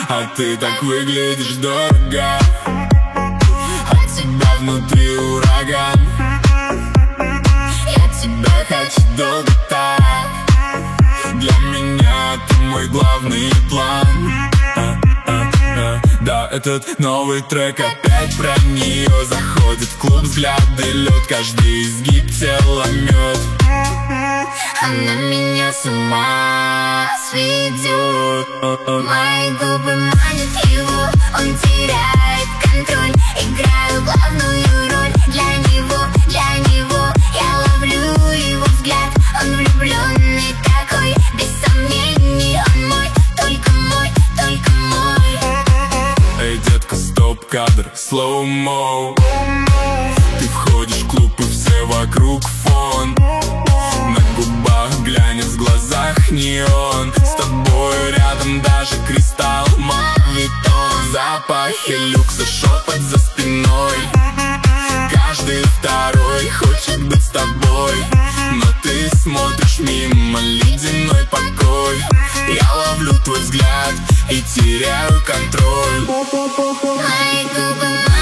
А ты так выглядишь дорого, от тебя внутри ураган. Я тебя хочу долго так, для меня ты мой главный план. Да, этот новый трек опять про нее. Заходит в клуб, взгляды лед, каждый изгиб тела мед. Она меня с ума сведет. Мои губы манят его, он теряет контроль. Играю главную роль для него, я ловлю его взгляд. Он влюбленный такой, без сомнений он мой, только мой, только мой. Эй, детка, стоп-кадр, слоу-мо. Ты входишь в клуб и все вокруг фон. На губах глянец, в глазах неон. С тобой рядом даже кристалл мавитон. Запахи люкса, шепот за спиной. Каждый второй хочет быть с тобой, но ты смотришь мимо, ледяной покой. Я ловлю твой взгляд и теряю контроль. Мои губы